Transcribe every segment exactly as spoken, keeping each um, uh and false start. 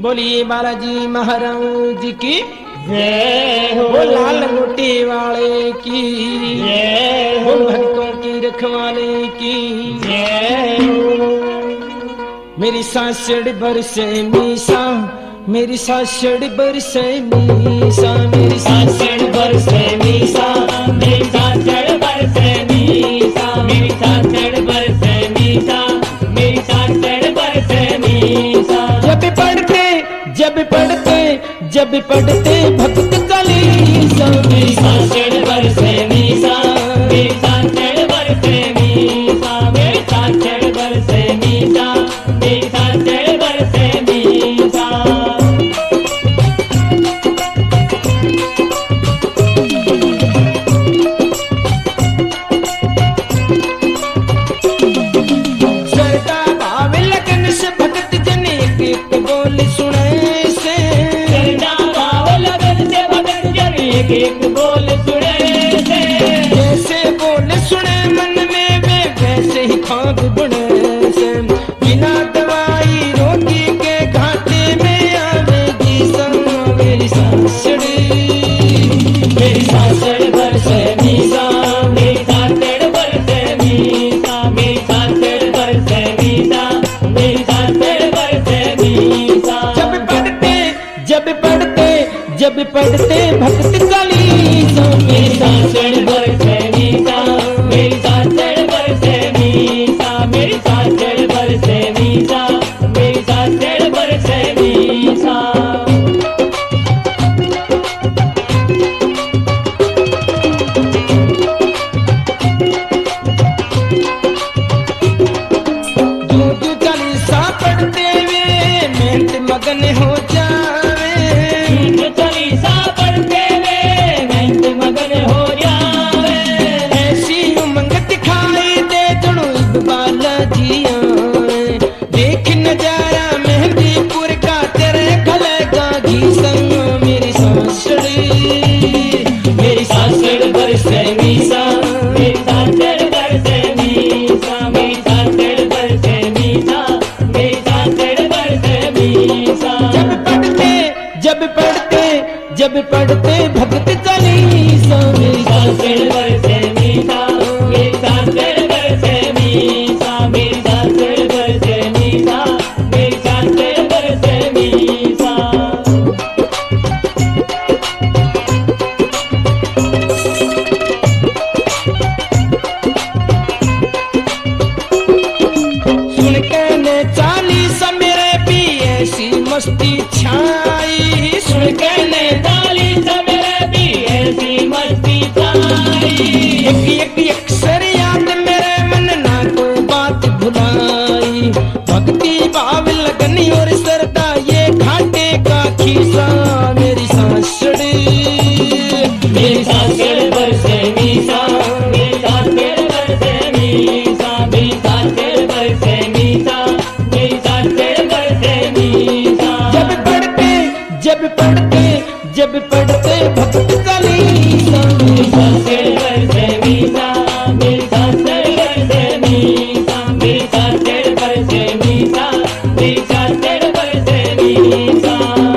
बोलिए बालाजी महाराज की जय हो। वो लाल लंगोटी वाले की जय वो हो। भक्तों की रखवाले की जय हो। मेरी सासड़ बरसे मीसा, मेरी सासड़ बरसे मीसा, मेरी सासड़ बरसे मीसा, मेरी सासड़ बरसे मीसा, मेरी सासड़ बरसे मीसा, मेरी सासड़ बरसे मीसा। जब पढ़ते जब पढ़ते जब पढ़ते भक्त चालीसा, मेरी सासड़ बरसे मीसा, मेरी सासड़ बरसे मीसा, मेरी सासड़ बरसे मीसा, मेरी सासड़ बरसे मीसा। श्रद्धा भाव लगन से भक्त जन एक एक बोल सुने से, श्रद्धा भाव लगन से भक्त जन एक एक बोल सुने से। जैसे बोल सुने मन में वे वैसे ही खाद बुने से, बिना दवाई रोगी के घाटे में आवेगी संग मेरी सासड़ी। मेरी सासड़ बरसे मीसा, मेरी सासड़ बरसे मीसा, मेरी सासड़ बरसे मीसा, मेरी सासड़ बरसे मीसा। जब पढ़ते जब पढ़ते जब पढ़ते भक्त चालीसा, मेरी सासड़ बरसे मीसा, मेरी सासड़ बरसे मीसा, मेरी सासड़ बरसे मीसा, मेरी सासड़ बरसे मीसा। जो जो चालीसा पढ़ते वे मेहनत मगन हो जावे, जो चालीसा पढ़ते वे मेहनत मगन हो जावे। ऐसी उमंग दिखाई दे जुड़ू बालाजी आए, देख नजारा मेहंदीपुर का तेरे गले का घी संग मेरी सासड़ी। मेरी सासड़ बरसे मीसा, मेरी सासड़ बरसे मीसा, मेरी सासड़ बरसे मीसा, मेरी सासड़ बरसे मीसा। जब पढ़ते जब पढ़ते जब पढ़ते भक्त चालीसा, मेरी सासड़ बरसे मीसा, मेरी सासड़ बरसे मीसा, मेरी सासड़ बरसे मीसा, मेरी सासड़ बरसे मीसा। सुन के ने चालीसा मेरे भी ऐसी मस्ती छाई, सुन के कहने ताली सवेरे भी ऐसी मस्ती छाई। एक एक अक्षर याद मेरे मन ना कोई बात भुलाई, भक्ति भाव लगनी और श्रद्धा ये घाटे का खीसा मेरी सासड़ी। मेरी सासड़ बरसे मीसा, मेरी सासड़ बरसे मीसा, मेरी सासड़ बरसे मीसा, मेरी सासड़ बरसे मीसा। जब पढ़ते जब पढ़ते जब पढ़ते भक्त चालीसा, मेरी सासड़ बरसे मीसा, मेरी सासड़ बरसे मीसा, मेरी सासड़ बरसे मीसा, मेरी सासड़ बरसे मीसा।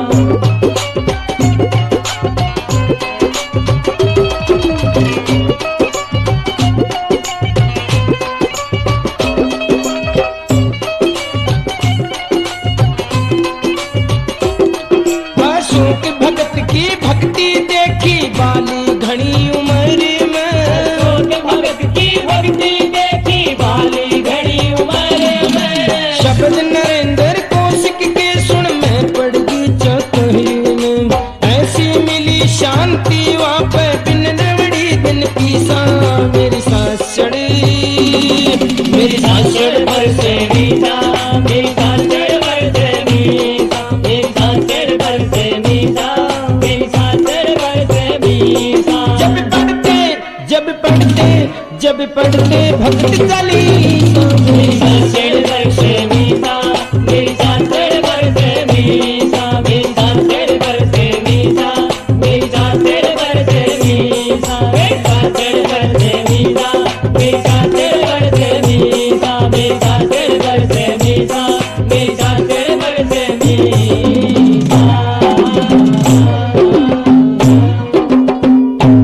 अशोक भगत की भक्ति देखी बाली घनी उम्र में, अशोक भगत की भक्ति देखी बाली घड़ी उम्र में। शब्द नरेंद्र कौशिक के सुन में पड़ गई चतुरी में, ऐसी मिली शांति वहाँ पे बिन रवड़ी बिन पीसा मेरी सासड़ी। मेरी सासड़ बरसे मीसा, मेरी सासड़ बरसे मीसा, मेरी सासड़ बरसे मीसा, मेरी सासड़ बरसे मीसा। जब पढ़ते जब पढ़ते जब पढ़ते भक्त चालीसा,